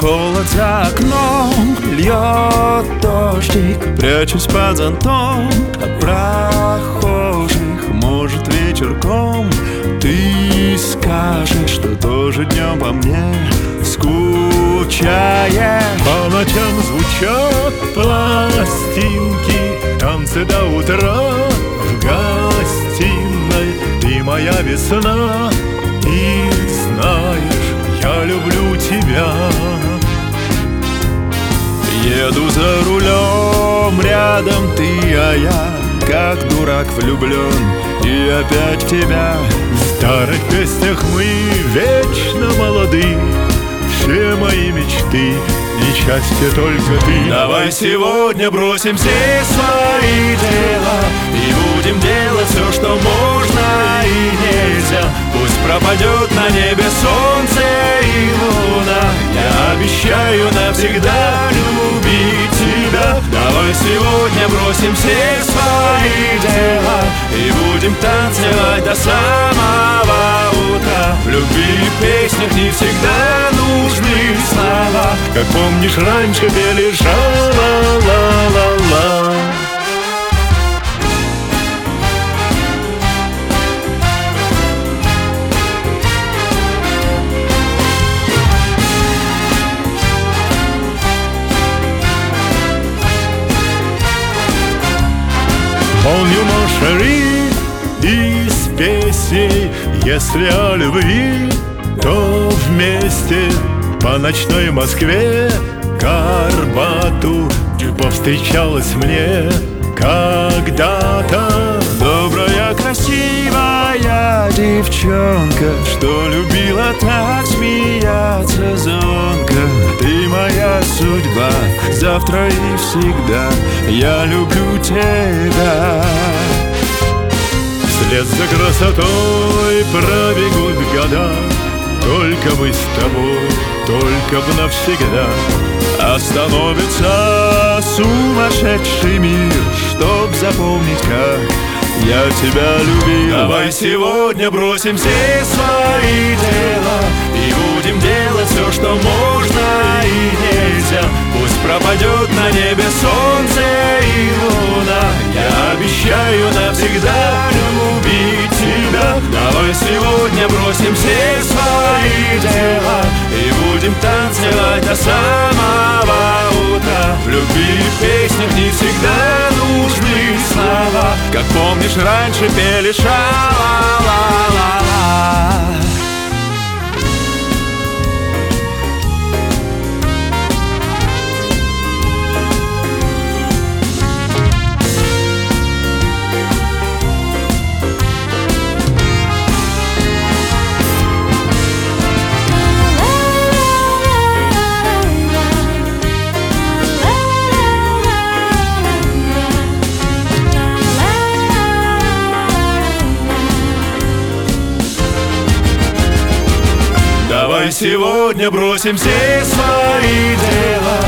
холод за окном, льет дождик, прячусь под зонтом от прохожих. Может, вечерком ты скажешь, что тоже днем по мне скучаешь. По ночам звучат пластинки, танцы до утра в гостиной. Ты моя весна, и знаешь, я люблю тебя. Еду за рулем, рядом ты, а я как дурак влюблен, и опять в тебя. В старых песнях мы вечно молоды, все мои мечты и счастье только ты. Давай сегодня бросим все свои дела и будем делать все, что можно и нельзя. Пусть пропадет на небе солнце и луна, я обещаю навсегда любить тебя. Давай сегодня бросим все свои дела и будем танцевать до самого утра. В любви и песнях не всегда нужны слова, как помнишь, раньше пели ша-ла-ла-ла-ла. Помню, mon chéri, из песней, если о любви, то вместе по ночной Москве к Арбату повстречалась мне когда-то добрая, красивая девчонка, что любила так смеяться звонко. Ты моя судьба, завтра и всегда я люблю тебя. Вслед за красотой пробегут года, только бы с тобой, только бы навсегда. Остановится сумасшедший мир, чтоб запомнить, как я тебя любил. Давай сегодня бросим все свои дела и будем делать все, что можно и нельзя. Пусть пропадет на небе солнце и луна, я обещаю навсегда любить тебя. Давай сегодня бросим все свои дела и будем танцевать до самого утра. В любви и песнях не всегда нужны слова, как помнишь, раньше пели ша-ла-ла-ла-ла. Давай сегодня бросим все свои дела